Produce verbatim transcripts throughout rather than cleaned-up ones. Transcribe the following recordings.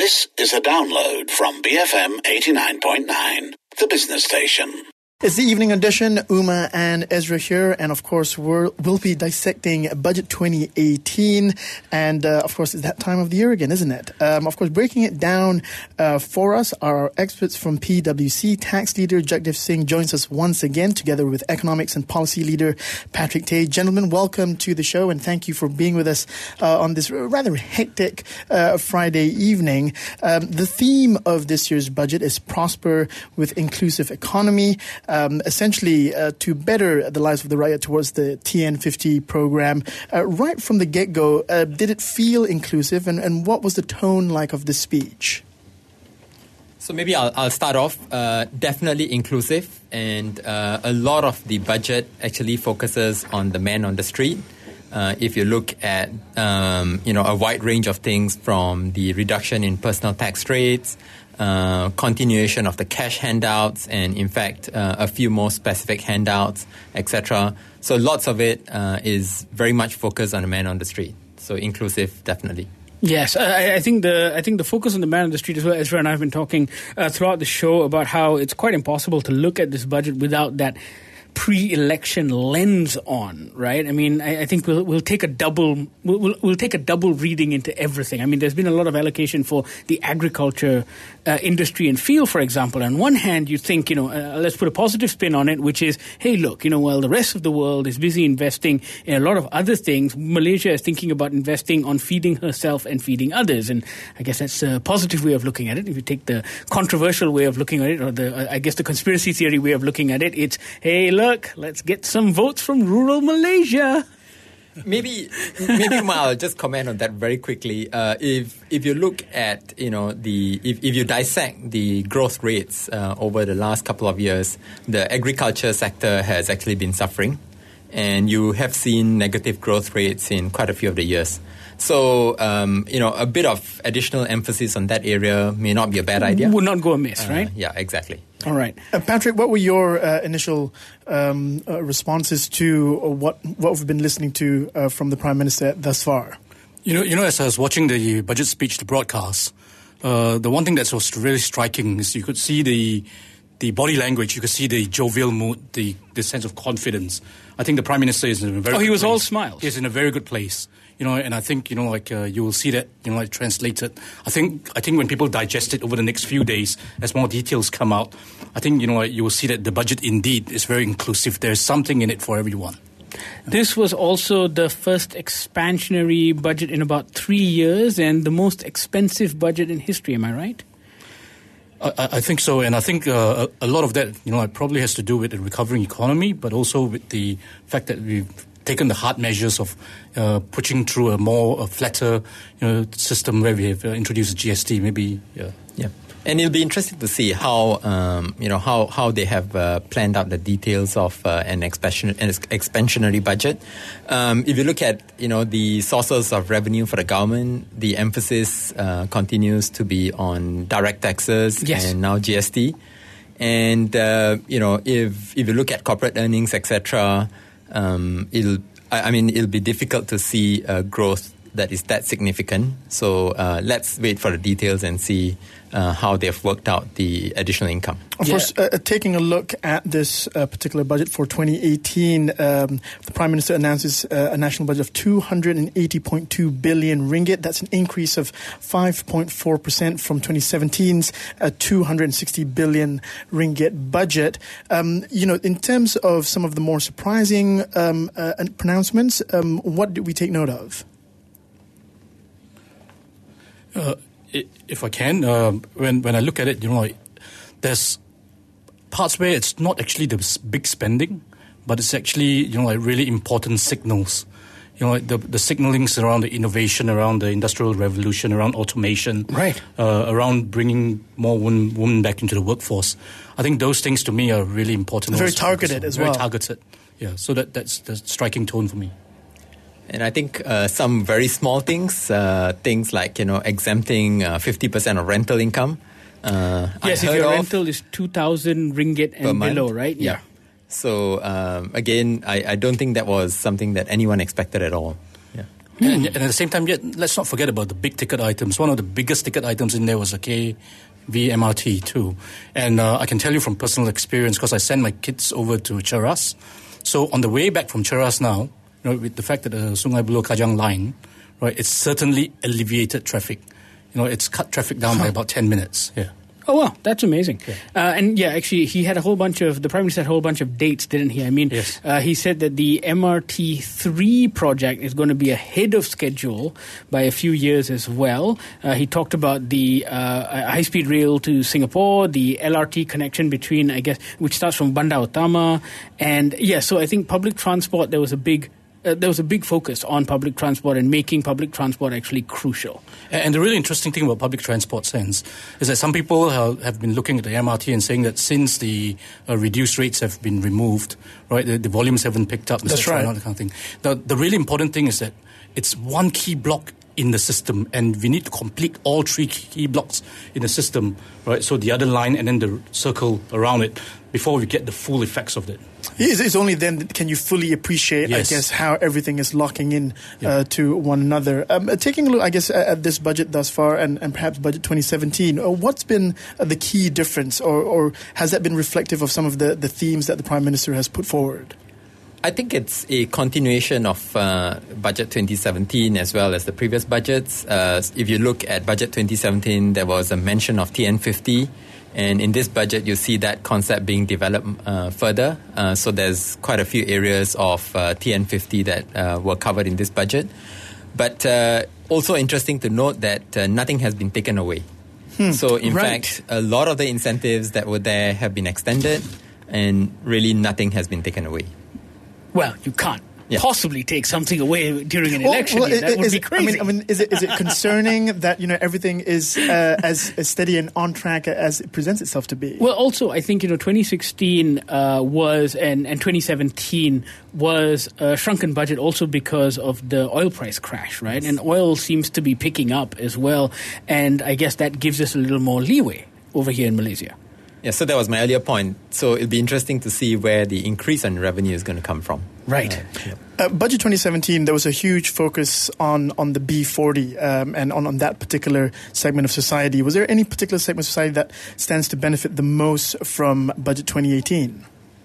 This is a download from B F M eighty-nine point nine, the business station. It's the evening edition. Uma and Ezra here, and of course we're, we'll be dissecting Budget twenty eighteen, and uh, of course it's that time of the year again, isn't it? Um, of course, breaking it down uh, for us are our experts from P W C. Tax leader Jagdeep Singh joins us once again, together with economics and policy leader Patrick Tay. Gentlemen, welcome to the show, and thank you for being with us uh, on this rather hectic uh, Friday evening. Um, the theme of this year's budget is prosper with inclusive economy. Um, essentially uh, to better the lives of the Rakyat towards the T N fifty program. Uh, right from the get-go, uh, did it feel inclusive, and, and what was the tone like of the speech? So maybe I'll, I'll start off. Uh, definitely inclusive, and uh, a lot of the budget actually focuses on the man on the street. Uh, if you look at um, you know a wide range of things, from the reduction in personal tax rates, Uh, continuation of the cash handouts, and in fact uh, a few more specific handouts, et cetera. So lots of it uh, is very much focused on the man on the street. So inclusive, definitely. Yes, I, I think the I think the focus on the man on the street as well. Ezra and I have been talking uh, throughout the show about how it's quite impossible to look at this budget without that pre-election lens on, right? I mean, I, I think we'll we'll take a double we'll, we'll we'll take a double reading into everything. I mean, there's been a lot of allocation for the agriculture uh, industry and field, for example. On one hand, you think, you know, uh, let's put a positive spin on it, which is, hey, look, you know, while the rest of the world is busy investing in a lot of other things, Malaysia is thinking about investing on feeding herself and feeding others, and I guess that's a positive way of looking at it. If you take the controversial way of looking at it, or the uh, I guess the conspiracy theory way of looking at it, it's, hey, look. Look, let's get some votes from rural Malaysia. Maybe, maybe I'll just comment on that very quickly. Uh, if if you look at you know the if, if you dissect the growth rates uh, over the last couple of years, the agriculture sector has actually been suffering, and you have seen negative growth rates in quite a few of the years. So, um, you know, a bit of additional emphasis on that area may not be a bad idea. Would not go amiss, uh, right? Yeah, exactly. All right. Uh, Patrick, what were your uh, initial um, uh, responses to uh, what what we've been listening to uh, from the Prime Minister thus far? You know, you know, as I was watching the budget speech, the broadcast, uh, the one thing that was really striking is you could see the the body language, you could see the jovial mood, the, the sense of confidence. I think the Prime Minister is in a very Oh, good he was place. all smiles. He's in a very good place. You know, and I think, you know, like uh, you will see that, you know, like translated. I think, I think when people digest it over the next few days, as more details come out, I think, you know, like you will see that the budget indeed is very inclusive. There's something in it for everyone. This was also the first expansionary budget in about three years and the most expensive budget in history. Am I right? I, I think so, and I think uh, a, a lot of that, you know, it probably has to do with the recovering economy, but also with the fact that we've taken the hard measures of uh, pushing through a more a flatter, you know, system where we have uh, introduced G S T. Maybe, yeah, yeah. And it'll be interesting to see how um, you know how, how they have uh, planned out the details of uh, an expansion an expansionary budget. Um, if you look at you know the sources of revenue for the government, the emphasis uh, continues to be on direct taxes yes. and now G S T. And uh, you know if if you look at corporate earnings, et cetera, um, it'll I, I mean it'll be difficult to see uh, growth that is that significant. So uh, let's wait for the details and see uh, how they've worked out the additional income. Of yeah. course, uh, taking a look at this uh, particular budget for twenty eighteen, um, the Prime Minister announces uh, a national budget of two hundred eighty point two billion ringgit. That's an increase of five point four percent from twenty seventeen's uh, two hundred sixty billion ringgit budget. Um, you know, in terms of some of the more surprising um, uh, pronouncements, um, what did we take note of? Uh, if I can, uh, when when I look at it, you know, like, there's parts where it's not actually the big spending, but it's actually, you know, like really important signals. You know, like the the signalings around the innovation, around the industrial revolution, around automation, right? Uh, around bringing more women, women back into the workforce. I think those things to me are really important. Very also, targeted as very well. Very targeted, yeah. So that that's the striking tone for me. And I think uh, some very small things, uh, things like, you know, exempting uh, fifty percent of rental income. Uh, yes, if your rental is two thousand ringgit and below, right? Yeah. yeah. So, um, again, I, I don't think that was something that anyone expected at all. Yeah. And, and at the same time, yet let's not forget about the big ticket items. One of the biggest ticket items in there was the K V M R T too. And uh, I can tell you from personal experience, because I send my kids over to Cheras. So on the way back from Cheras now, you know, with the fact that the Sungai Buloh Kajang line, right, it's certainly alleviated traffic. You know, it's cut traffic down huh. by about ten minutes. Yeah. Oh, wow, that's amazing. Yeah. Uh, and yeah, actually, he had a whole bunch of, the Prime Minister had a whole bunch of dates, didn't he? I mean, yes. uh, he said that the M R T three project is going to be ahead of schedule by a few years as well. Uh, he talked about the uh, high-speed rail to Singapore, the L R T connection between, I guess, which starts from Bandar Utama. And yeah, so I think public transport, there was a big Uh, there was a big focus on public transport and making public transport actually crucial. And the really interesting thing about public transport sense is that some people have, have been looking at the M R T and saying that since the uh, reduced rates have been removed, right, the, the volumes haven't picked up. That's right. And all that kind of thing. The, the really important thing is that it's one key block in the system, and we need to complete all three key blocks in the system, right? So the other line and then the circle around it before we get the full effects of it. It's, it's only then that can you fully appreciate, yes. I guess, how everything is locking in yeah. uh, to one another. Um, taking a look, I guess, at, at this budget thus far, and, and perhaps budget twenty seventeen, uh, what's been uh, the key difference, or, or has that been reflective of some of the, the themes that the Prime Minister has put forward? I think it's a continuation of uh, Budget twenty seventeen as well as the previous budgets. Uh, if you look at Budget twenty seventeen, there was a mention of T N fifty. And in this budget, you see that concept being developed uh, further. Uh, so there's quite a few areas of uh, T N fifty that uh, were covered in this budget. But uh, also interesting to note that uh, nothing has been taken away. Hmm. So in right. fact, a lot of the incentives that were there have been extended, and really nothing has been taken away. Well, you can't yeah. possibly take something away during an well, election. Well, that is, would be crazy. I mean, I mean is it is it concerning that, you know, everything is uh, as, as steady and on track as it presents itself to be? Well, also, I think, you know, twenty sixteen uh, was, and, and twenty seventeen was a shrunken budget also because of the oil price crash, right? And oil seems to be picking up as well. And I guess that gives us a little more leeway over here in Malaysia. Yeah, so that was my earlier point. So it'll be interesting to see where the increase in revenue is going to come from. Right. Uh, yeah. uh, Budget twenty seventeen, there was a huge focus on, on the B forty um, and on, on that particular segment of society. Was there any particular segment of society that stands to benefit the most from Budget twenty eighteen?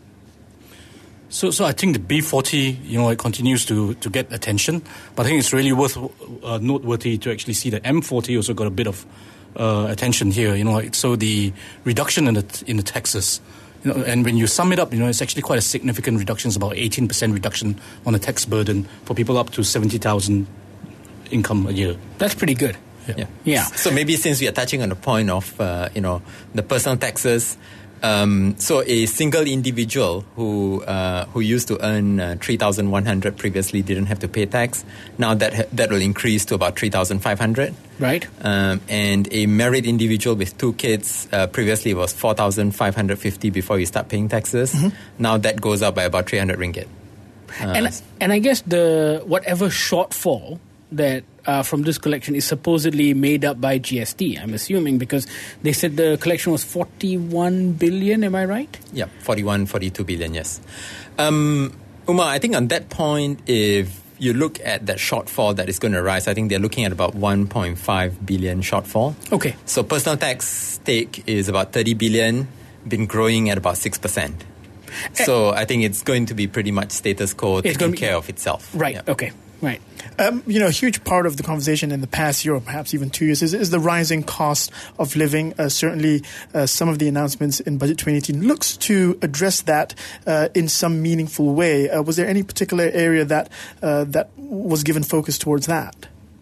So, so I think the B forty, you know, it continues to, to get attention. But I think it's really worth uh, noteworthy to actually see that M forty also got a bit of Uh, attention here, you know. So the reduction in the in the taxes, you know, and when you sum it up, you know, it's actually quite a significant reduction. It's about eighteen percent reduction on the tax burden for people up to seventy thousand income a year. That's pretty good. Yeah. yeah. Yeah. So maybe since we are touching on the point of uh, you know the personal taxes. Um, so a single individual who uh, who used to earn uh, three thousand one hundred previously didn't have to pay tax. Now that ha- that will increase to about three thousand five hundred. Right. Um, and a married individual with two kids uh, previously was four thousand five hundred fifty before you start paying taxes. Mm-hmm. Now that goes up by about three hundred ringgit. Uh, and and I guess the whatever shortfall that uh, from this collection is supposedly made up by G S T, I'm assuming, because they said the collection was forty-one billion, am I right? Yeah, forty-one, forty-two billion, yes. Um, Umar, I think on that point, if you look at that shortfall that is going to rise, I think they're looking at about one point five billion shortfall. Okay. So personal tax take is about thirty billion, been growing at about six percent. So I think it's going to be pretty much status quo, taking care of itself. Right, yeah. okay. Right. Um, you know, a huge part of the conversation in the past year, or perhaps even two years, is, is the rising cost of living. Uh, certainly, uh, some of the announcements in Budget twenty eighteen looks to address that uh, in some meaningful way. Uh, was there any particular area that uh, that was given focus towards that?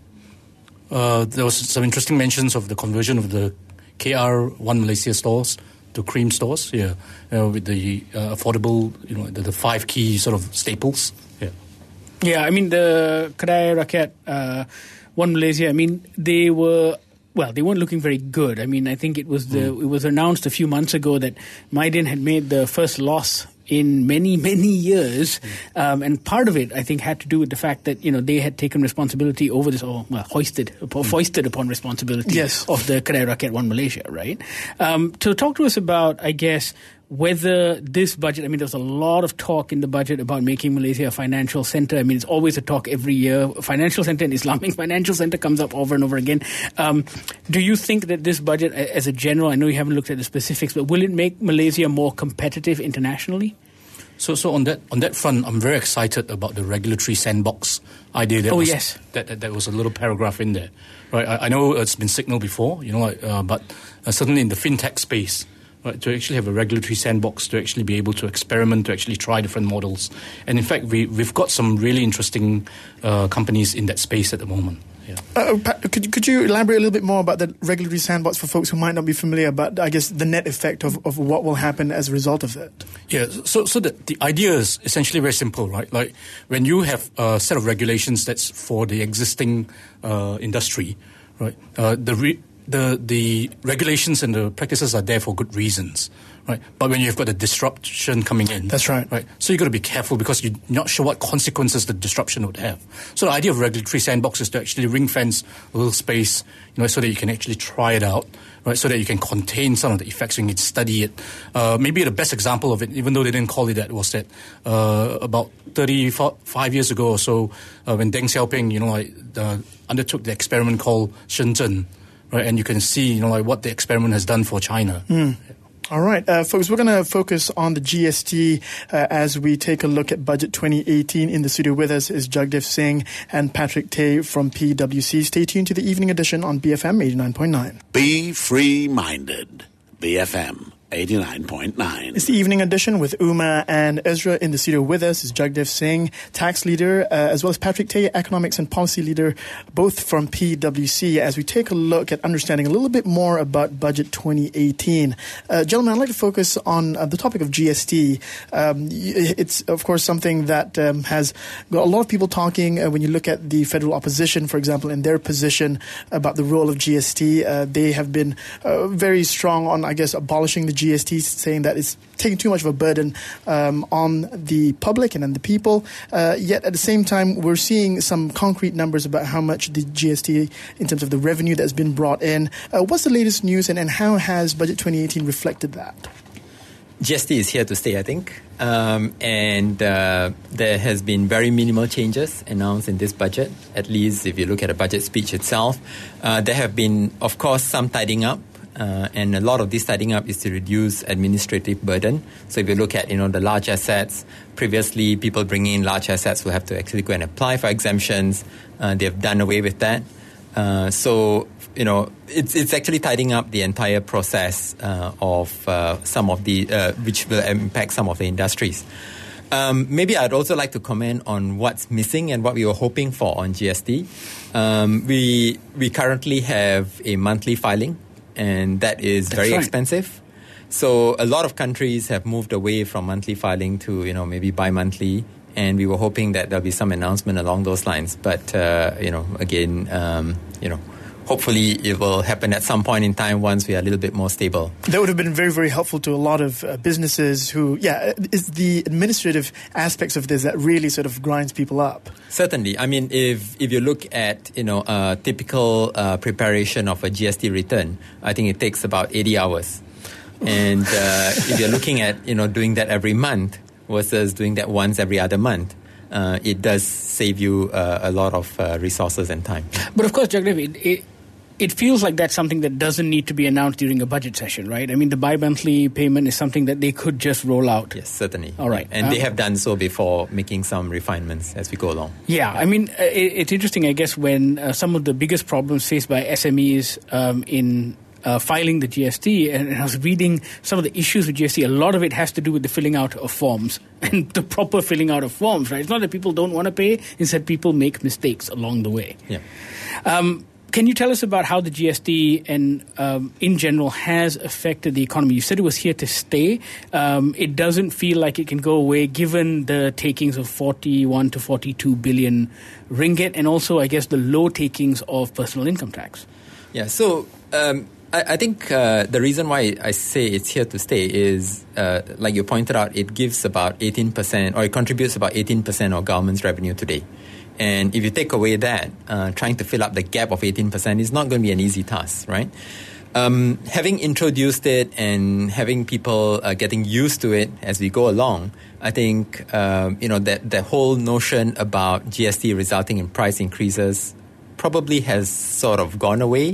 Uh, there was some interesting mentions of the conversion of the K R One Malaysia stores to cream stores. Yeah, uh, with the uh, affordable, you know, the, the five key sort of staples. Yeah. Yeah, I mean, the Kedai Rakyat uh, One Malaysia, I mean, they were, well, they weren't looking very good. I mean, I think it was the mm. it was announced a few months ago that Mydin had made the first loss in many, many years. Mm. Um, and part of it, I think, had to do with the fact that, you know, they had taken responsibility over this, or, well, hoisted, mm. foisted upon responsibility yes. of the Kedai Rakyat One Malaysia, right? Um, so talk to us about, I guess, whether this budget, I mean, there's a lot of talk in the budget about making Malaysia a financial center. I mean, it's always a talk every year. Financial center and Islamic financial center comes up over and over again. Um, do you think that this budget, as a general, I know you haven't looked at the specifics, but will it make Malaysia more competitive internationally? So, so on that on that front, I'm very excited about the regulatory sandbox idea. That oh was, yes, that, that that was a little paragraph in there, right? I, I know it's been signaled before, you know, like, uh, but uh, certainly in the fintech space, right, to actually have a regulatory sandbox, to actually be able to experiment, to actually try different models, and in fact, we we've got some really interesting uh, companies in that space at the moment. Yeah. Uh, Pat, could, could you elaborate a little bit more about the regulatory sandbox for folks who might not be familiar, but I guess the net effect of, of what will happen as a result of it? Yeah, so so the, the idea is essentially very simple, right? Like when you have a set of regulations that's for the existing uh, industry, right? Uh, the re- the the regulations and the practices are there for good reasons, right? But when you've got a disruption coming in, that's right, right? So you've got to be careful because you're not sure what consequences the disruption would have. So the idea of regulatory sandbox is to actually ring fence a little space, you know, so that you can actually try it out, right? So that you can contain some of the effects and you can study it. Uh, maybe the best example of it, even though they didn't call it that, was that uh, about thirty-five years ago or so, uh, when Deng Xiaoping, you know, like, uh, undertook the experiment called Shenzhen. Right, and you can see, you know, like what the experiment has done for China. Mm. All right, uh, folks, we're going to focus on the G S T uh, as we take a look at Budget twenty eighteen. In the studio with us is Jagdev Singh and Patrick Tay from P W C. Stay tuned to the evening edition on B F M eighty-nine point nine. Be free-minded. B F M eighty-nine point nine. It's the evening edition with Uma and Ezra. In the studio with us is Jagdev Singh, tax leader, uh, as well as Patrick Tay, economics and policy leader, both from P W C, as we take a look at understanding a little bit more about Budget twenty eighteen. Uh, gentlemen, I'd like to focus on uh, the topic of G S T. Um, it's, of course, something that um, has got a lot of people talking. Uh, when you look at the federal opposition, for example, in their position about the role of G S T, uh, they have been uh, very strong on, I guess, abolishing the G S T, saying that it's taking too much of a burden um, on the public and on the people. Uh, yet at the same time, we're seeing some concrete numbers about how much the G S T, in terms of the revenue that's been brought in. Uh, what's the latest news, and, and how has Budget twenty eighteen reflected that? G S T is here to stay, I think. Um, and uh, there has been very minimal changes announced in this budget, at least if you look at the budget speech itself. Uh, there have been, of course, some tidying up. Uh, and a lot of this tidying up is to reduce administrative burden. So if you look at, you know, the large assets, previously people bringing in large assets will have to actually go and apply for exemptions. Uh, they've done away with that. Uh, so, you know, it's it's actually tidying up the entire process uh, of uh, some of the, uh, which will impact some of the industries. Um, maybe I'd also like to comment on what's missing and what we were hoping for on G S T. Um, we we currently have a monthly filing, and that is That's very right. expensive. So a lot of countries have moved away from monthly filing to, you know, maybe bi-monthly, and we were hoping that there'll be some announcement along those lines. But, uh, you know, again, um, you know, hopefully it will happen at some point in time once we are a little bit more stable. That would have been very, very helpful to a lot of uh, businesses who, yeah, it's the administrative aspects of this that really sort of grinds people up. Certainly. I mean, if if you look at, you know, a typical uh, preparation of a G S T return, I think it takes about eighty hours. And uh, if you're looking at, you know, doing that every month versus doing that once every other month, uh, it does save you uh, a lot of uh, resources and time. But of course, Jagdev, it, it, it feels like that's something that doesn't need to be announced during a budget session, right? I mean, the bi-monthly payment is something that they could just roll out. Yes, certainly. All right. And um, they have done so before, making some refinements as we go along. Yeah, I mean, it, it's interesting, I guess, when uh, some of the biggest problems faced by S M Es um, in Uh, filing the G S T, and I was reading some of the issues with G S T. A lot of it has to do with the filling out of forms and the proper filling out of forms, right? It's not that people don't want to pay, instead people make mistakes along the way. Yeah. Um, can you tell us about how the G S T and um, in general has affected the economy? You said it was here to stay. Um, it doesn't feel like it can go away given the takings of forty-one to forty-two billion ringgit, and also, I guess, the low takings of personal income tax. Yeah, so um, I, I think uh, the reason why I say it's here to stay is, uh, like you pointed out, it gives about eighteen percent, or it contributes about eighteen percent of government's revenue today. And if you take away that, uh, trying to fill up the gap of eighteen percent is not going to be an easy task, right? Um, having introduced it and having people uh, getting used to it as we go along, I think uh, you know that the whole notion about G S T resulting in price increases probably has sort of gone away.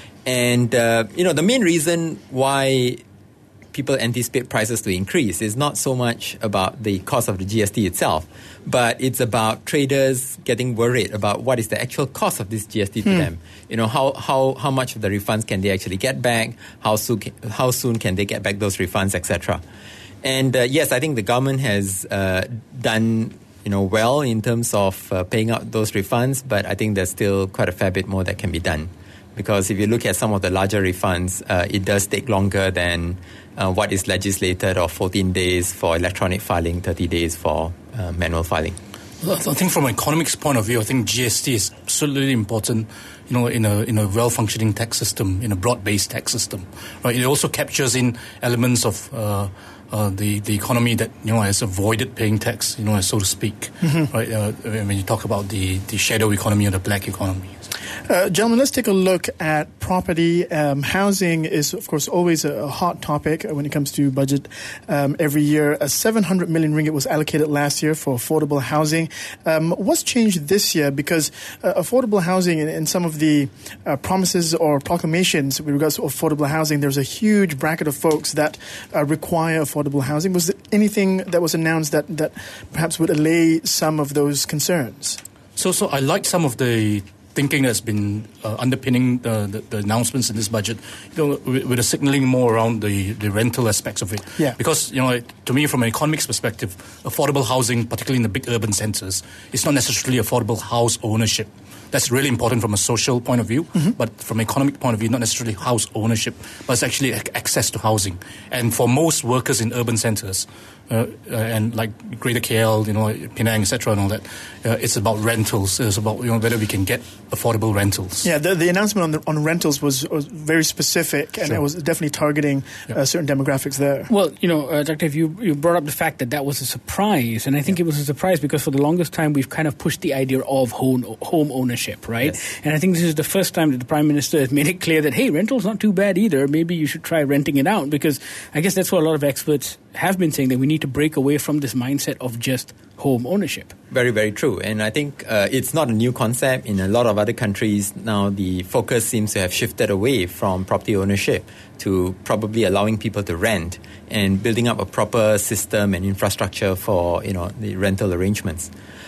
And uh, you know the main reason why people anticipate prices to increase is not so much about the cost of the G S T itself, but it's about traders getting worried about what is the actual cost of this G S T to hmm. them. You know, how, how, how much of the refunds can they actually get back? How soon can, how soon can they get back those refunds, et cetera. And uh, yes, I think the government has uh, done you know well in terms of uh, paying out those refunds, but I think there's still quite a fair bit more that can be done. Because if you look at some of the larger refunds, uh, it does take longer than uh, what is legislated, of fourteen days for electronic filing, thirty days for uh, manual filing. I think from an economics point of view, I think G S T is absolutely important, you know, in a in a well-functioning tax system, in a broad-based tax system. Right? It also captures in elements of uh, uh, the the economy that you know has avoided paying tax, you know, so to speak. Mm-hmm. Right? Uh, when you talk about the, the shadow economy or the black economy. Uh, gentlemen, let's take a look at property. Um, housing is, of course, always a, a hot topic when it comes to budget um, every year. Uh, seven hundred million ringgit was allocated last year for affordable housing. Um, what's changed this year? Because uh, affordable housing and, and some of the uh, promises or proclamations with regards to affordable housing, there's a huge bracket of folks that uh, require affordable housing. Was there anything that was announced that, that perhaps would allay some of those concerns? So, so I like some of the thinking that's been uh, underpinning the, the, the announcements in this budget, you know, with, with a signaling more around the, the rental aspects of it. Yeah. Because, you know, to me, from an economics perspective, affordable housing, particularly in the big urban centres, is not necessarily affordable house ownership. That's really important from a social point of view, mm-hmm. but from an economic point of view, not necessarily house ownership, but it's actually access to housing. And for most workers in urban centres, uh, uh, and like Greater K L, you know, Penang, et cetera, and all that, uh, it's about rentals. It's about you know whether we can get affordable rentals. Yeah, the, the announcement on the, on rentals was, was very specific, and sure. it was definitely targeting yeah. uh, certain demographics there. Well, you know, uh, Doctor If, you, you brought up the fact that that was a surprise, and I think yeah. it was a surprise because for the longest time we've kind of pushed the idea of home, home ownership, right? Yes. And I think this is the first time that the Prime Minister has made it clear that, hey, rental's not too bad either. Maybe you should try renting it out, because I guess that's what a lot of experts have been saying, that we need to break away from this mindset of just home ownership. Very, very true. And I think uh, it's not a new concept. In a lot of other countries now, the focus seems to have shifted away from property ownership to probably allowing people to rent and building up a proper system and infrastructure for, you know, the rental arrangements.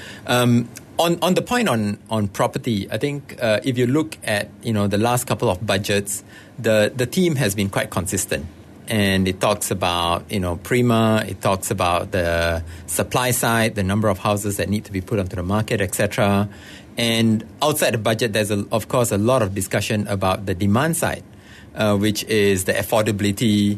Um, on on the point on, on property, I think uh, if you look at, you know, the last couple of budgets, the, the theme has been quite consistent. And it talks about, you know, Prima, it talks about the supply side, the number of houses that need to be put onto the market, et cetera. And outside the budget, there's, a, of course, a lot of discussion about the demand side, uh, which is the affordability,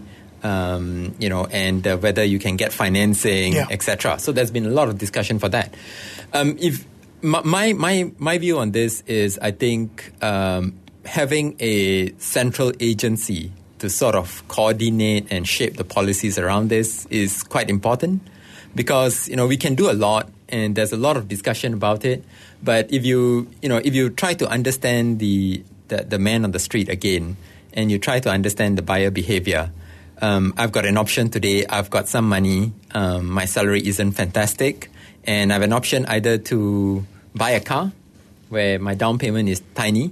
um, you know, and uh, whether you can get financing, yeah. et cetera. So there's been a lot of discussion for that. Um, if my my my view on this is, I think um, having a central agency to sort of coordinate and shape the policies around this is quite important, because, you know, we can do a lot and there's a lot of discussion about it. But if you, you know, if you try to understand the, the, the man on the street again, and you try to understand the buyer behavior, um, I've got an option today, I've got some money, um, my salary isn't fantastic, and I have an option either to buy a car where my down payment is tiny,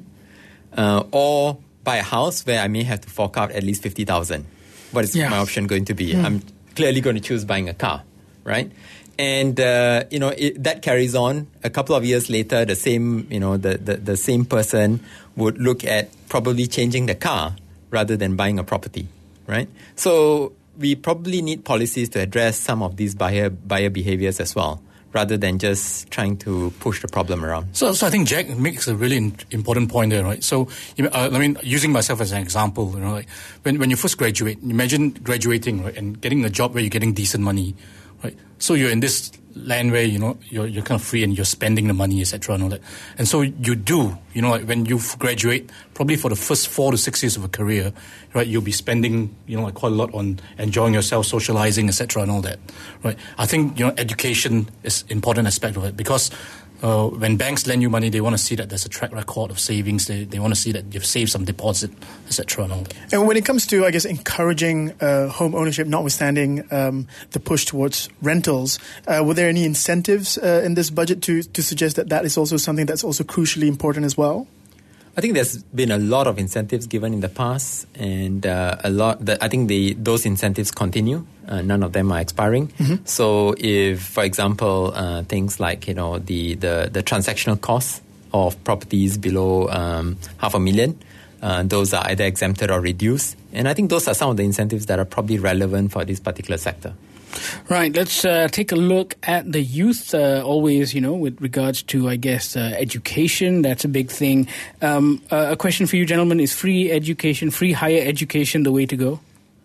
uh, or buy a house where I may have to fork out at least fifty thousand. What is yeah. my option going to be? Mm. I'm clearly going to choose buying a car, right? And, uh, you know, it, that carries on. A couple of years later, the same, you know, the, the, the same person would look at probably changing the car rather than buying a property, right? So we probably need policies to address some of these buyer buyer behaviors as well, rather than just trying to push the problem around. So, so I think Jack makes a really in, important point there, right? So, you know, uh, I mean, using myself as an example, you know, like when when you first graduate, imagine graduating, right, and getting a job where you're getting decent money, right? So you're in this land where, you know, you're you're kind of free and you're spending the money, et cetera, and all that. And so you do, you know, like when you graduate, probably for the first four to six years of a career, right, you'll be spending, you know, like quite a lot on enjoying yourself, socializing, et cetera, and all that, right? I think, you know, education is an important aspect of it, because uh, when banks lend you money, they want to see that there's a track record of savings. They they want to see that you've saved some deposit, et cetera. And, and when it comes to, I guess, encouraging uh, home ownership, notwithstanding um, the push towards rentals, uh, were there any incentives uh, in this budget to to suggest that that is also something that's also crucially important as well? I think there's been a lot of incentives given in the past, and uh, a lot. That I think the those incentives continue. Uh, none of them are expiring. Mm-hmm. So, if, for example, uh, things like you know the, the, the transactional costs of properties below um, half a million, uh, those are either exempted or reduced. And I think those are some of the incentives that are probably relevant for this particular sector. Right. Let's uh, take a look at the youth. Uh, always, you know, with regards to, I guess, uh, education. That's a big thing. Um, uh, a question for you, gentlemen: is free education, free higher education, the way to go?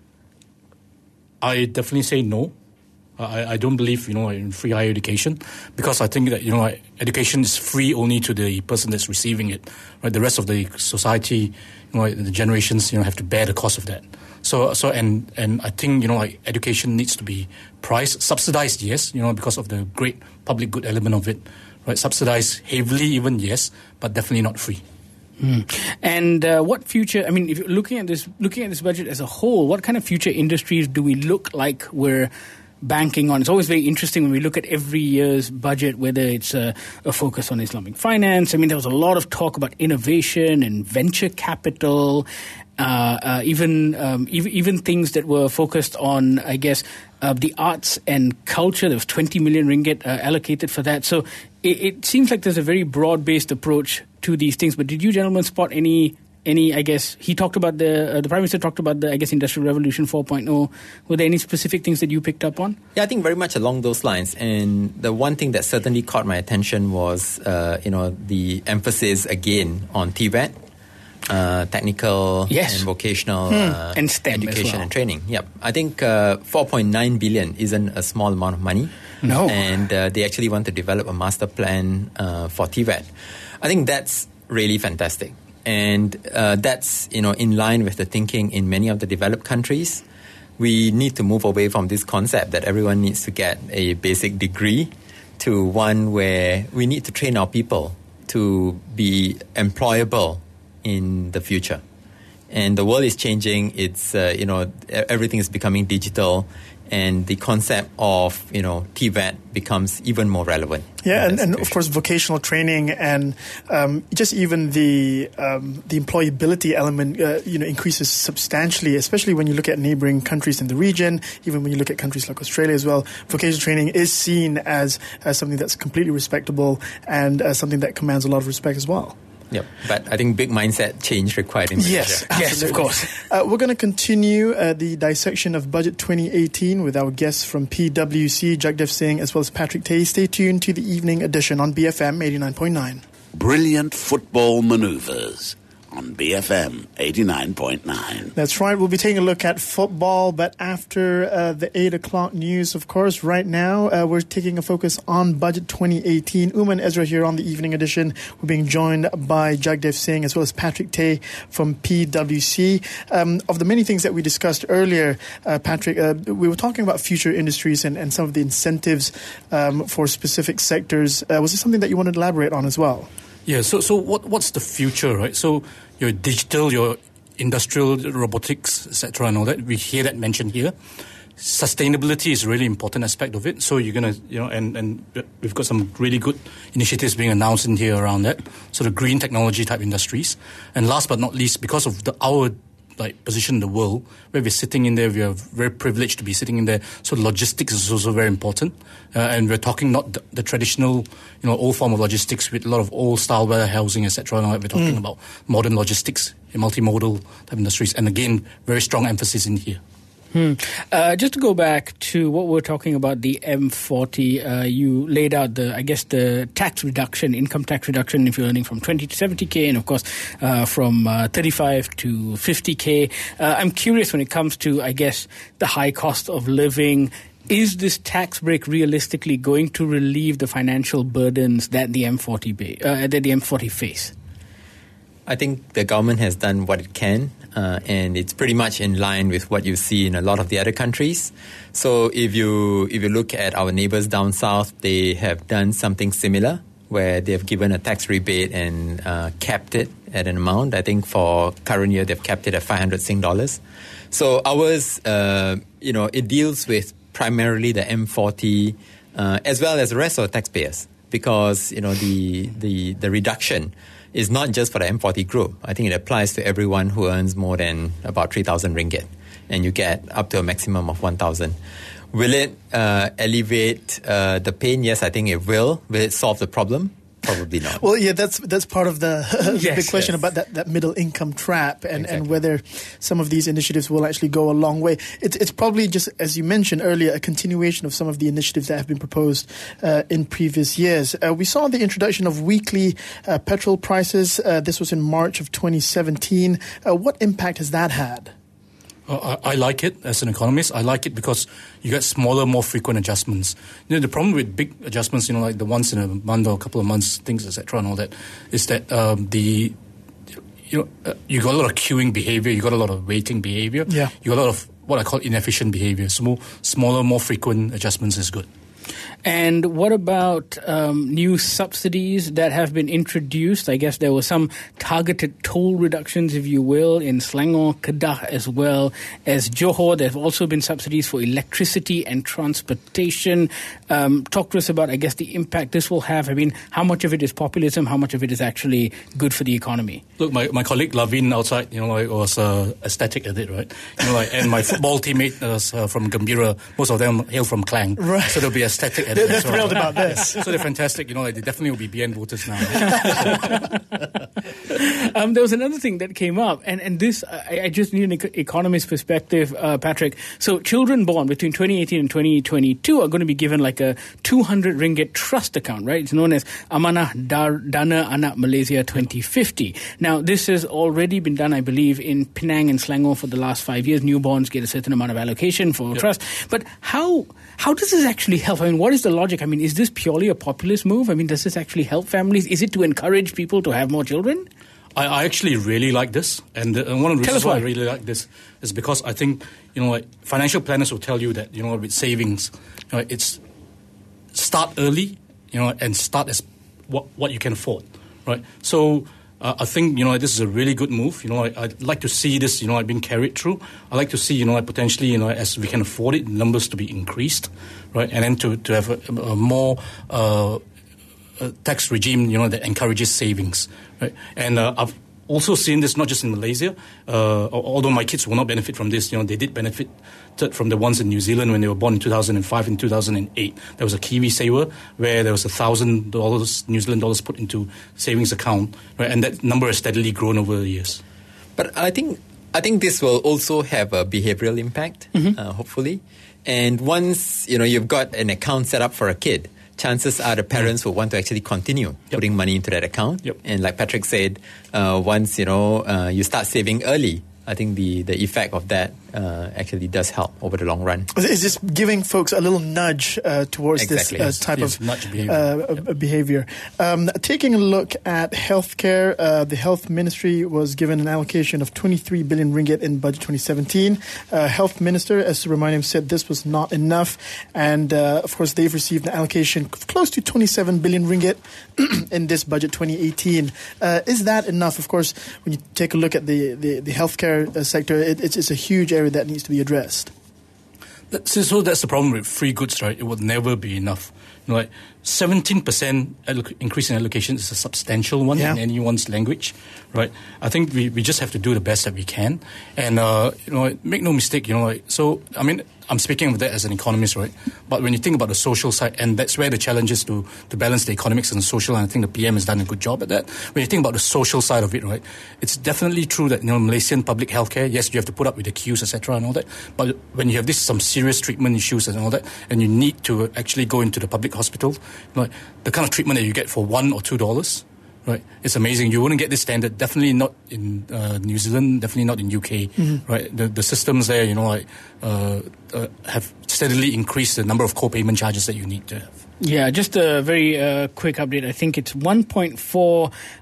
I definitely say no. I, I don't believe, you know, in free higher education, because I think that, you know, education is free only to the person that's receiving it. Right. The rest of the society, you know, the generations, you know, have to bear the cost of that. So, so, and and I think, you know, like education needs to be priced, subsidized, yes, you know, because of the great public good element of it, right? Subsidized heavily, even yes, but definitely not free. Mm. And uh, what future? I mean, if you're looking at this, looking at this budget as a whole, what kind of future industries do we look like we're banking on? It's always very interesting when we look at every year's budget, whether it's a, a focus on Islamic finance. I mean, there was a lot of talk about innovation and venture capital. Uh, uh, even, um, even even things that were focused on, I guess, uh, the arts and culture. There was twenty million ringgit uh, allocated for that. So it, it seems like there's a very broad-based approach to these things. But did you gentlemen spot any, any? I guess he talked about the uh, the Prime Minister talked about the I guess Industrial Revolution four point oh. Were there any specific things that you picked up on? Yeah, I think very much along those lines. And the one thing that certainly caught my attention was, uh, you know, the emphasis again on T V E T. Uh, technical yes. and vocational hmm. uh, and STEM education well. and training. Yep, I think uh, four point nine billion isn't a small amount of money. No, and uh, they actually want to develop a master plan uh, for T V E T. I think that's really fantastic, and uh, that's you know in line with the thinking in many of the developed countries. We need to move away from this concept that everyone needs to get a basic degree to one where we need to train our people to be employable in the future. And the world is changing. It's, uh, you know, everything is becoming digital, and the concept of, you know, T V E T becomes even more relevant. Yeah, and, and of course, vocational training and um, just even the um, the employability element, uh, you know, increases substantially, especially when you look at neighboring countries in the region, even when you look at countries like Australia as well. Vocational training is seen as, as something that's completely respectable and uh, something that commands a lot of respect as well. Yep, but I think big mindset change required in Malaysia. Yes, yes, of course. Uh, we're going to continue uh, the dissection of Budget twenty eighteen with our guests from P W C, Jagdev Singh, as well as Patrick Tay. Stay tuned to the evening edition on B F M eighty-nine point nine. Brilliant football manoeuvres on B F M eighty-nine point nine. That's right. We'll be taking a look at football, but after uh, the eight o'clock news, of course. Right now, uh, we're taking a focus on Budget twenty eighteen. Uma and Ezra here on the evening edition. We're being joined by Jagdev Singh as well as Patrick Tay from P W C. Um, of the many things that we discussed earlier, uh, Patrick, uh, we were talking about future industries and, and some of the incentives um, for specific sectors. Uh, was this something that you wanted to elaborate on as well? Yeah, so so what what's the future, right? So your digital, your industrial, robotics, et cetera, and all that. We hear that mentioned here. Sustainability is a really important aspect of it. So you're gonna, you know, and, and we've got some really good initiatives being announced in here around that. So the green technology type industries, and last but not least, because of the our like position in the world where we're sitting in there, we are very privileged to be sitting in there. So logistics is also very important, uh, and we're talking not the, the traditional, you know, old form of logistics with a lot of old style warehousing, et cetera. We're talking mm. about modern logistics, multimodal type industries, and again, very strong emphasis in here. Hmm. Uh, just to go back to what we're talking about, the M forty, uh, you laid out the, I guess, the tax reduction, income tax reduction if you're earning from twenty to seventy K, and of course uh, from uh, thirty-five to fifty K. Uh, I'm curious when it comes to, I guess, the high cost of living. Is this tax break realistically going to relieve the financial burdens that the M forty ba- uh, that the M forty face? I think the government has done what it can, uh, and it's pretty much in line with what you see in a lot of the other countries. So if you if you look at our neighbors down south, they have done something similar where they've given a tax rebate and uh, capped it at an amount. I think for current year, they've capped it at five hundred Sing dollars. So ours, uh, you know, it deals with primarily the M forty uh, as well as the rest of the taxpayers, because, you know, the, the, the reduction is not just for the M forty group. I think it applies to everyone who earns more than about three thousand ringgit, and you get up to a maximum of one thousand. Will it uh, alleviate uh, the pain? Yes, I think it will. Will it solve the problem? Probably not. Well, yeah, that's that's part of the, Yes, the question yes. about that, that middle income trap, and, Exactly. and whether some of these initiatives will actually go a long way. It's it's probably just, as you mentioned earlier, a continuation of some of the initiatives that have been proposed uh, in previous years. Uh, we saw the introduction of weekly uh, petrol prices. Uh, this was in March of twenty seventeen. Uh, what impact has that had? Uh, I, I like it as an economist. I like it because you get smaller, more frequent adjustments. You know, the problem with big adjustments, you know, like the once in a month or a couple of months things, et cetera, and all that, is that um, the you know uh, you got a lot of queuing behavior, you got a lot of waiting behavior, Yeah. you got a lot of what I call inefficient behavior. Small, smaller, more frequent adjustments is good. And what about um, new subsidies that have been introduced? I guess there were some targeted toll reductions, if you will, in Selangor, Kedah, as well as Johor. There have also been subsidies for electricity and transportation. Um, talk to us about, I guess, the impact this will have. I mean, how much of it is populism? How much of it is actually good for the economy? Look, my, my colleague Lavin outside, you know, like, was uh, ecstatic at it, right? You know, like, and my football teammate uh, from Gembira, most of them hail from Klang, Right. so they'll be ecstatic at They're, it. they're as well. thrilled about this. So they're fantastic, you know, like, they definitely will be B N voters now. Um, there was another thing that came up, and, and this, I, I just need an ec- economist perspective, uh, Patrick. So children born between twenty eighteen and twenty twenty-two are going to be given like a two hundred ringgit trust account, right? It's known as Amanah Dar- Dana Anak Malaysia twenty fifty. Now, this has already been done, I believe, in Penang and Selangor for the last five years. Newborns get a certain amount of allocation for Yep. trust. But how how does this actually help? I mean, what is the logic? I mean, is this purely a populist move? I mean, does this actually help families? Is it to encourage people to have more children? I, I actually really like this, and, uh, and one of the Tell reasons us why I why. really like this is because I think, you know, like, financial planners will tell you that, you know, with savings, you know, it's start early, you know, and start as what what you can afford, right? So uh, I think, you know, this is a really good move. You know, I, I'd like to see this, you know, like, being carried through. I like to see, you know, like, potentially, you know, as we can afford it, numbers to be increased, right, and then to to have a, a more uh, a tax regime, you know, that encourages savings, right? And uh, I've also seen this not just in Malaysia. Uh, although my kids will not benefit from this, you know, they did benefit from the ones in New Zealand when they were born in two thousand five and two thousand eight. There was a Kiwi Saver where there was a thousand dollars, New Zealand dollars, put into savings account, right? And that number has steadily grown over the years. But I think I think this will also have a behavioral impact, uh, hopefully. And once, you know, you've got an account set up for a kid, chances are the parents will want to actually continue Yep. putting money into that account. Yep. And like Patrick said, uh, once, you know, uh, you start saving early, I think the, the effect of that uh, actually does help over the long run. It's just giving folks a little nudge uh, towards Exactly. this uh, type Yes, of nudge behavior. uh, uh, behavior. Um, taking a look at healthcare, uh, the Health Ministry was given an allocation of twenty-three billion ringgit in budget twenty seventeen. Uh, Health Minister, as Subramaniam said, this was not enough, and uh, of course they've received an allocation of close to twenty-seven billion ringgit in this budget twenty eighteen. Uh, is that enough? Of course, when you take a look at the the, the healthcare uh, sector, it, it's, it's a huge area that needs to be addressed. That's, so that's the problem with free goods, right? It will never be enough. You know, like seventeen percent alloc- increase in allocation is a substantial one Yeah. in anyone's language, right? I think we, we just have to do the best that we can. And, uh, you know, make no mistake, you know, like, so, I mean, I'm speaking of that as an economist, right? But when you think about the social side, and that's where the challenge is to, to balance the economics and the social, and I think the P M has done a good job at that. When you think about the social side of it, right, it's definitely true that, you know, Malaysian public healthcare, yes, you have to put up with the queues, et cetera, and all that. But when you have this some serious treatment issues and all that, and you need to actually go into the public hospital, you know, the kind of treatment that you get for one or two dollars, right? It's amazing. You wouldn't get this standard. Definitely not in uh, New Zealand. Definitely not in U K. Mm-hmm. Right? The the systems there, you know, like uh, uh, have steadily increased the number of co-payment charges that you need to have. Yeah, just a very uh, quick update. I think it's one point four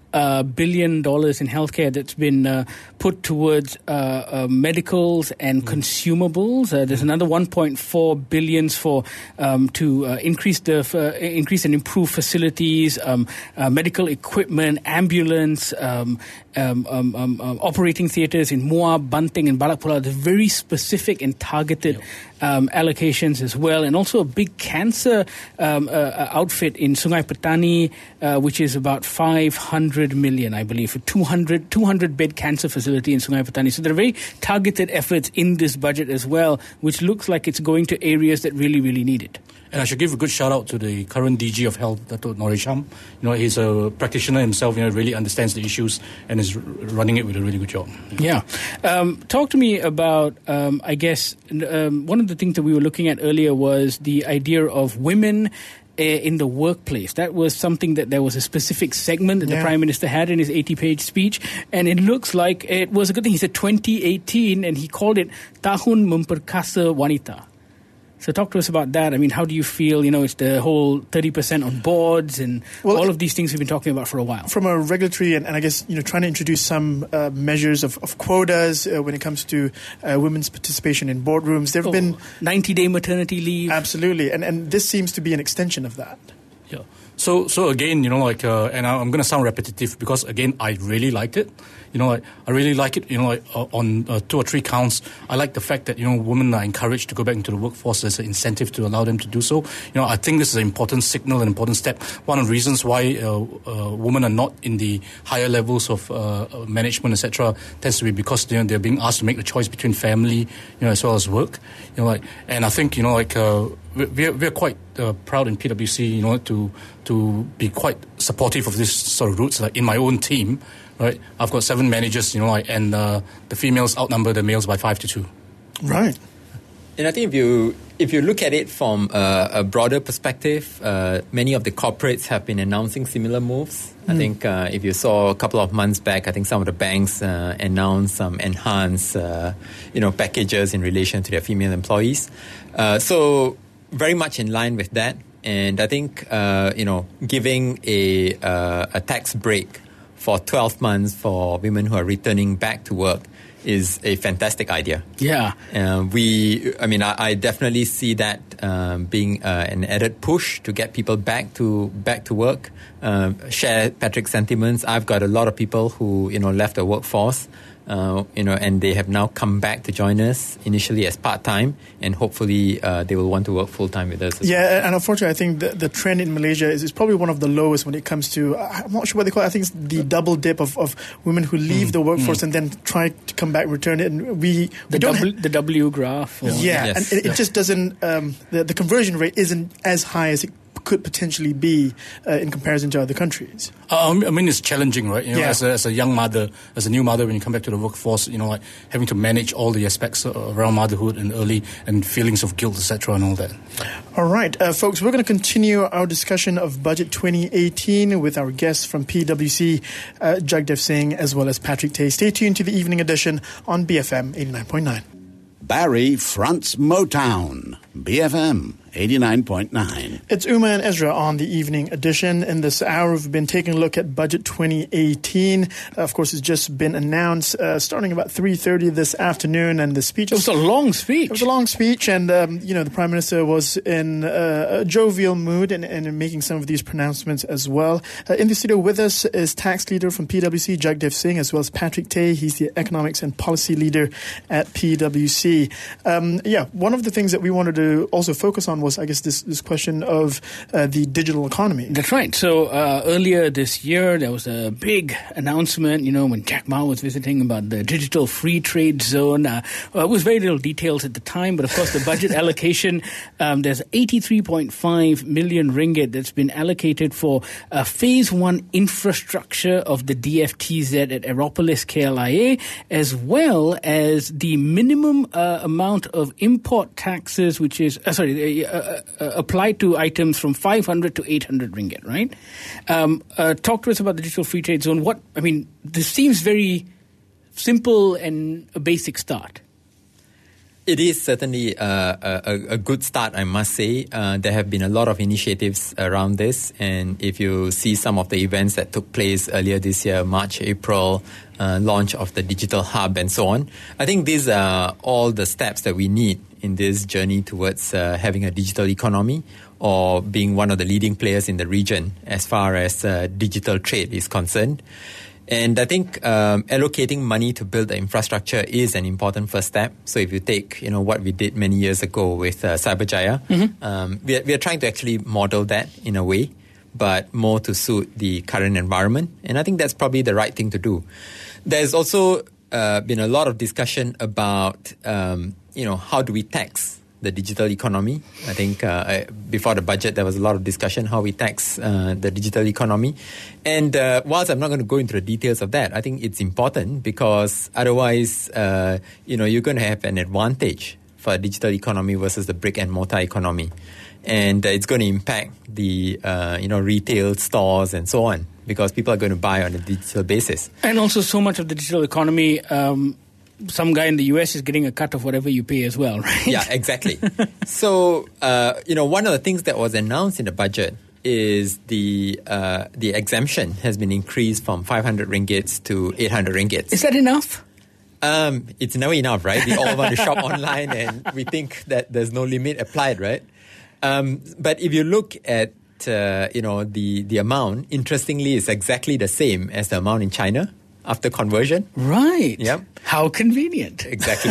uh, billion dollars in healthcare that's been uh, put towards uh, uh, medicals and mm. consumables. Uh, there's another one point four billions for um, to uh, increase the uh, increase and improve facilities, um, uh, medical equipment, ambulance, um, um, um, um, um, operating theatres in Muar, Banting, and Balak Pula. There's very specific and targeted yep. um, allocations as well, and also a big cancer um, uh, outfit in Sungai Petani, uh, which is about five hundred million, I believe, for two hundred, two hundred bed cancer facility in Sungai Petani. So there are very targeted efforts in this budget as well, which looks like it's going to areas that really, really need it. And I should give a good shout out to the current D G of Health, Dato' Norisham. You know, he's a practitioner himself. You know, really understands the issues and is r- running it with a really good job. Yeah. Um, talk to me about, um, I guess, um, one of the things that we were looking at earlier was the idea of women in the workplace. That was something that there was a specific segment that yeah. the Prime Minister had in his eighty-page speech, and it looks like it was a good thing. He said twenty eighteen, and he called it Tahun Memperkasa Wanita. So talk to us about that. I mean, how do you feel? You know, it's the whole thirty percent on boards and well, all of these things we've been talking about for a while. From a regulatory and, and I guess, you know, trying to introduce some uh, measures of, of quotas uh, when it comes to uh, women's participation in boardrooms. There have oh, been ninety-day maternity leave. Absolutely. And, and this seems to be an extension of that. Yeah. So, so again, you know, like, uh, and I'm going to sound repetitive because, again, I really liked it. You know, I, I really like it, you know, like, uh, on uh, two or three counts. I like the fact that, you know, women are encouraged to go back into the workforce. There's an incentive to allow them to do so. You know, I think this is an important signal, an important step. One of the reasons why uh, uh, women are not in the higher levels of uh, management, et cetera, tends to be because, you know, they're being asked to make the choice between family, you know, as well as work. You know, like, and I think, you know, like, uh, we're, we're quite uh, proud in P W C, you know, to to be quite supportive of this sort of routes. Like in my own team, right, I've got seven managers, you know, like, and uh, the females outnumber the males by five to two. Right. And I think if you if you look at it from uh, a broader perspective, uh, many of the corporates have been announcing similar moves. Mm. I think uh, if you saw a couple of months back, I think some of the banks uh, announced some enhanced, uh, you know, packages in relation to their female employees. Uh, so very much in line with that. And I think, uh, you know, giving a uh, a tax break for twelve months for women who are returning back to work is a fantastic idea. Yeah. Uh, we, I mean, I, I definitely see that um, being uh, an added push to get people back to back to work. Uh, share Patrick's sentiments. I've got a lot of people who, you know, left the workforce. Uh, you know, and they have now come back to join us initially as part-time, and hopefully uh, they will want to work full-time with us. Yeah, well. And unfortunately, I think the, the trend in Malaysia is, is probably one of the lowest when it comes to, I'm not sure what they call it, I think it's the double dip of, of women who leave mm. the workforce mm. and then try to come back and return it. And we, the, we don't w, ha- the W graph. Or, yeah, yes. and it, yeah. it just doesn't, um, the, the conversion rate isn't as high as it could potentially be uh, in comparison to other countries. Um, I mean, it's challenging, right? You know, yeah. as, a, as a young mother, as a new mother, when you come back to the workforce, you know, like having to manage all the aspects around motherhood and early and feelings of guilt, et cetera, and all that. All right, uh, folks, we're going to continue our discussion of Budget twenty eighteen with our guests from P W C, uh, Jagdev Singh, as well as Patrick Tay. Stay tuned to the evening edition on B F M eighty-nine point nine. Barry fronts Motown, B F M eighty-nine point nine. It's Uma and Ezra on the evening edition. In this hour, we've been taking a look at Budget twenty eighteen. Uh, of course, it's just been announced uh, starting about three thirty this afternoon, and the speech... It was a long speech. It was a long speech, and, um, you know, the Prime Minister was in uh, a jovial mood and, and making some of these pronouncements as well. Uh, in the studio with us is tax leader from P W C, Jagdev Singh, as well as Patrick Tay. He's the economics and policy leader at P W C. Um, yeah, one of the things that we wanted to also focus on was, I guess, this, this question of uh, the digital economy. That's right. So uh, earlier this year, there was a big announcement, you know, when Jack Ma was visiting about the digital free trade zone. Uh, well, it was very little details at the time, but of course the budget allocation, um, there's eighty-three point five million ringgit that's been allocated for uh, phase one infrastructure of the D F T Z at Aeropolis K L I A, as well as the minimum uh, amount of import taxes, which is, uh, sorry, uh, uh, uh, applied to items from five hundred to eight hundred ringgit, right? Um, uh, talk to us about the digital free trade zone. What, I mean, this seems very simple and a basic start. It is certainly uh, a, a good start, I must say. Uh, there have been a lot of initiatives around this, and if you see some of the events that took place earlier this year, March, April, uh, launch of the digital hub and so on, I think these are all the steps that we need in this journey towards uh, having a digital economy or being one of the leading players in the region as far as uh, digital trade is concerned. And I think um, allocating money to build the infrastructure is an important first step. So if you take, you know, what we did many years ago with uh, Cyberjaya, mm-hmm. um, we, are, we are trying to actually model that in a way, but more to suit the current environment. And I think that's probably the right thing to do. There's also uh, been a lot of discussion about, um, you know, how do we tax the digital economy. I think uh, I, before the budget, there was a lot of discussion how we tax uh, the digital economy. And uh, whilst I'm not going to go into the details of that, I think it's important because otherwise, uh, you know, you're going to have an advantage for a digital economy versus the brick and mortar economy. And uh, it's going to impact the, uh, you know, retail stores and so on because people are going to buy on a digital basis. And also so much of the digital economy, um, some guy in the U S is getting a cut of whatever you pay as well, right? Yeah, exactly. So, uh, you know, one of the things that was announced in the budget is the uh, the exemption has been increased from five hundred ringgits to eight hundred ringgits. Is that enough? Um, it's never enough, right? We all want to shop online and we think that there's no limit applied, right? Um, but if you look at, uh, you know, the, the amount, interestingly, it's exactly the same as the amount in China after conversion. Right. Yep. How convenient. Exactly.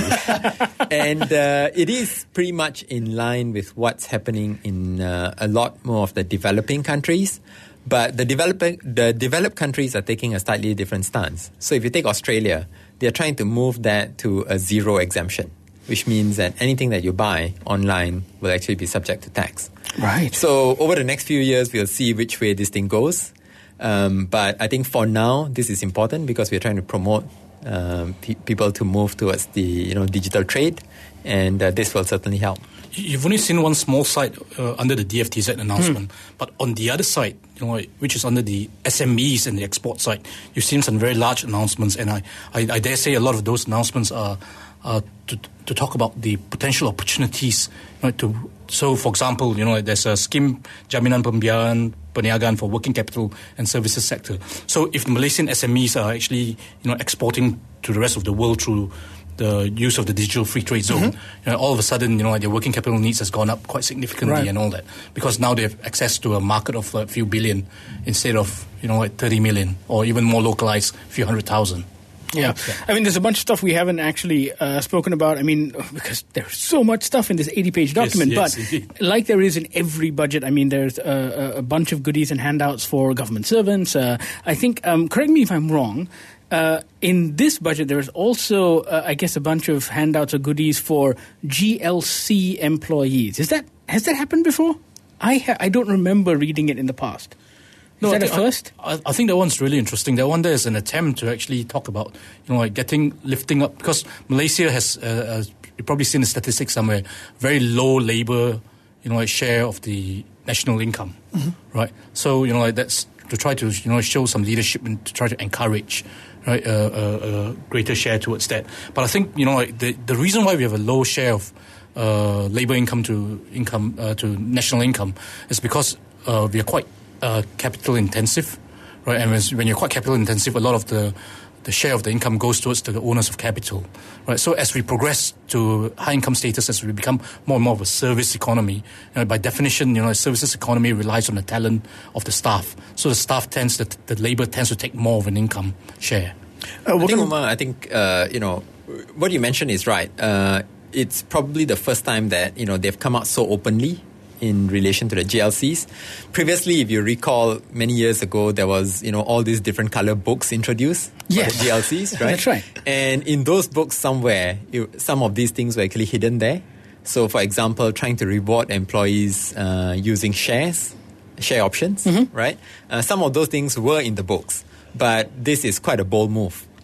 And uh, it is pretty much in line with what's happening in uh, a lot more of the developing countries. But the developing, the developed countries are taking a slightly different stance. So if you take Australia, they're trying to move that to a zero exemption, which means that anything that you buy online will actually be subject to tax. Right. So over the next few years, we'll see which way this thing goes. Um, but I think for now, this is important because we're trying to promote um, pe- people to move towards the you know digital trade, and uh, this will certainly help. You've only seen one small side uh, under the D F T Z announcement, hmm. but on the other side, you know, which is under the S M Es and the export side, you've seen some very large announcements, and I, I, I dare say a lot of those announcements are uh, to to talk about the potential opportunities. You know, to so, for example, you know, there's a scheme Jaminan Pembiayaan Perniagaan for working capital and services sector. So, if the Malaysian S M Es are actually you know exporting to the rest of the world through the use of the digital free trade zone, mm-hmm. you know, all of a sudden, you know, their working capital needs has gone up quite significantly right. and all that, because now they have access to a market of a few billion instead of, you know, like thirty million or even more localized, a few hundred thousand. Yeah. yeah. I mean, there's a bunch of stuff we haven't actually uh, spoken about. I mean, because there's so much stuff in this eighty-page document. Yes, yes, but indeed. Like there is in every budget, I mean, there's a, a bunch of goodies and handouts for government servants. Uh, I think, um, correct me if I'm wrong, Uh, in this budget, there is also, uh, I guess, a bunch of handouts or goodies for G L C employees. Is that has that happened before? I ha- I don't remember reading it in the past. Is no, that I a think, first? I, I think that one's really interesting. That one there is an attempt to actually talk about, you know, like getting lifting up, because Malaysia has, uh, uh, you've probably seen the statistics somewhere, very low labour, you know, like share of the national income, mm-hmm. right? So you know, like that's to try to you know show some leadership and to try to encourage. Right, a uh, uh, uh, greater share towards that. But I think you know like the the reason why we have a low share of uh, labour income to income uh, to national income is because uh, we are quite uh, capital intensive, right? And when you're quite capital intensive, a lot of the the share of the income goes towards the owners of capital, right? So as we progress to high income status, as we become more and more of a service economy, you know, by definition, you know, a services economy relies on the talent of the staff. So the staff tends, the, the labour tends to take more of an income share. Uh, I think, Umar, I think uh, you know what you mentioned is right. Uh, it's probably the first time that you know they've come out so openly in relation to the G L Cs. Previously, if you recall, many years ago, there was, you know, all these different color books introduced yes. for the G L Cs, right? That's right. And in those books somewhere, it, some of these things were actually hidden there. So, for example, trying to reward employees uh, using shares, share options, mm-hmm. right? Uh, some of those things were in the books, but this is quite a bold move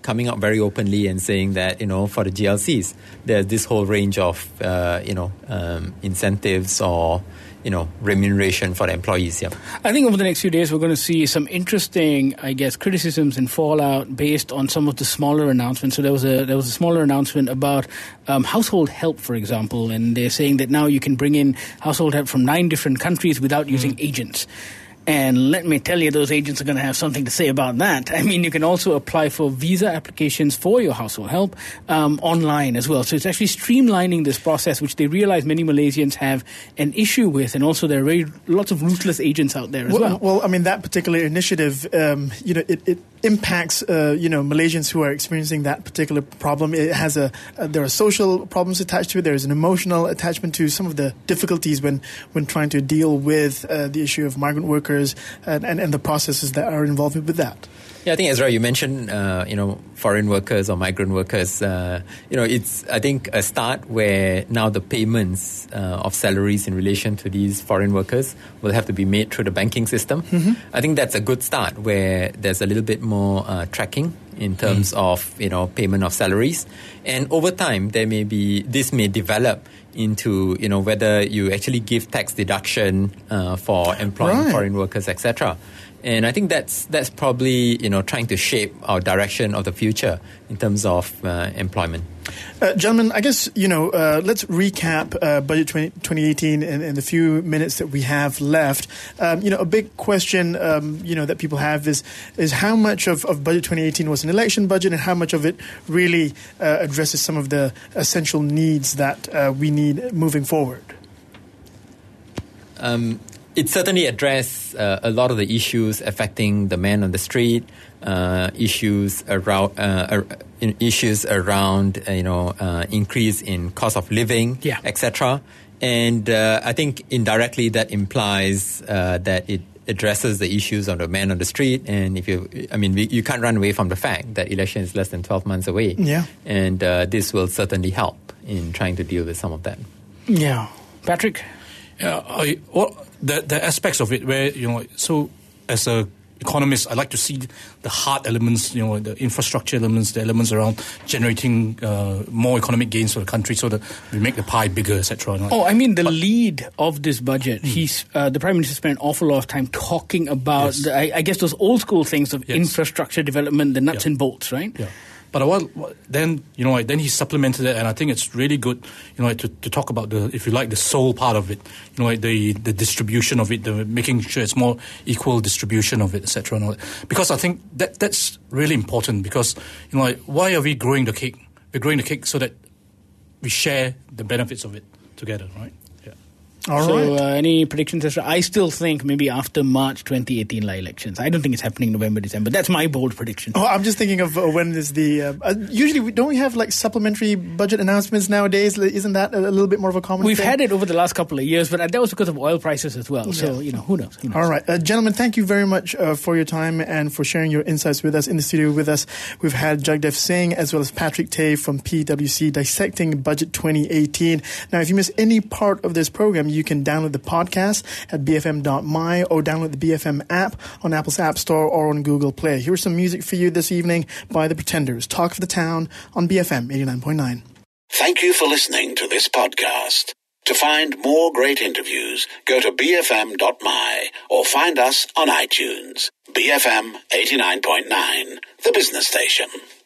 coming out very openly and saying that, you know, for the G L Cs, there's this whole range of, uh, you know, um, incentives or, you know, remuneration for the employees. Yeah. I think over the next few days, we're going to see some interesting, I guess, criticisms and fallout based on some of the smaller announcements. So there was a there was a smaller announcement about um, household help, for example, and they're saying that now you can bring in household help from nine different countries without using mm. agents. And let me tell you, those agents are going to have something to say about that. I mean, you can also apply for visa applications for your household help um, online as well. So it's actually streamlining this process, which they realize many Malaysians have an issue with. And also there are very, lots of ruthless agents out there as well. Well, well I mean, that particular initiative, um, you know, it, it impacts, uh, you know, Malaysians who are experiencing that particular problem. It has a, uh, there are social problems attached to it. There is an emotional attachment to some of the difficulties when, when trying to deal with uh, the issue of migrant workers. And, and, and the processes that are involved with that. Yeah, I think, Ezra, you mentioned, uh, you know, foreign workers or migrant workers. Uh, you know, it's, I think, a start where now the payments uh, of salaries in relation to these foreign workers will have to be made through the banking system. Mm-hmm. I think that's a good start where there's a little bit more uh, tracking in terms mm. of, you know, payment of salaries. And over time, there may be, this may develop into, you know, whether you actually give tax deduction uh, for employing right. foreign workers, et cetera. And I think that's that's probably, you know, trying to shape our direction of the future in terms of uh, employment. Uh, gentlemen, I guess, you know, uh, let's recap uh, Budget twenty eighteen in, in the few minutes that we have left. Um, you know, a big question, um, you know, that people have is is how much of, of Budget twenty eighteen was an election budget and how much of it really uh, addresses some of the essential needs that uh, we need moving forward? Um, it certainly addressed uh, a lot of the issues affecting the man on the street, uh, issues around uh, uh, issues around uh, you know uh, increase in cost of living, yeah. et cetera. And uh, I think indirectly that implies uh, that it addresses the issues of the man on the street. And if you, I mean, we, you can't run away from the fact that election is less than twelve months away. Yeah. And uh, this will certainly help in trying to deal with some of that. Yeah, Patrick. Yeah, I, well, the the aspects of it where, you know, so as a economist, I like to see the hard elements, you know, the infrastructure elements, the elements around generating uh, more economic gains for the country, so that we make the pie bigger, et cetera. Oh, I mean, the but, lead of this budget, hmm. he's uh, the Prime Minister spent an awful lot of time talking about, yes. the, I, I guess, those old school things of yes. infrastructure development, the nuts yeah. and bolts, right? Yeah. But a while, then, you know, then he supplemented it, and I think it's really good, you know, to, to talk about the, if you like, the soul part of it, you know, the the distribution of it, the making sure it's more equal distribution of it, et cetera. And all that. Because I think that that's really important. Because, you know, like, why are we growing the cake? We're growing the cake so that we share the benefits of it together, right? Yeah. All so, right. uh, any predictions? I still think maybe after March twenty eighteen elections. I don't think it's happening November, December. That's my bold prediction. Oh, I'm just thinking of uh, when is the... Uh, uh, usually, we, don't we have like supplementary budget announcements nowadays? Isn't that a, a little bit more of a common We've thing? had it over the last couple of years, but that was because of oil prices as well. Yeah. So, you know, who knows? Who knows? All right. Uh, gentlemen, thank you very much uh, for your time and for sharing your insights with us. In the studio with us, we've had Jagdev Singh as well as Patrick Tay from P W C dissecting Budget twenty eighteen. Now, if you miss any part of this program, you can download the podcast at b f m dot m y or download the B F M app on Apple's App Store or on Google Play. Here's some music for you this evening by The Pretenders. Talk of the Town on B F M eighty-nine point nine. Thank you for listening to this podcast. To find more great interviews, go to b f m dot m y or find us on iTunes. B F M eighty-nine point nine, the business station.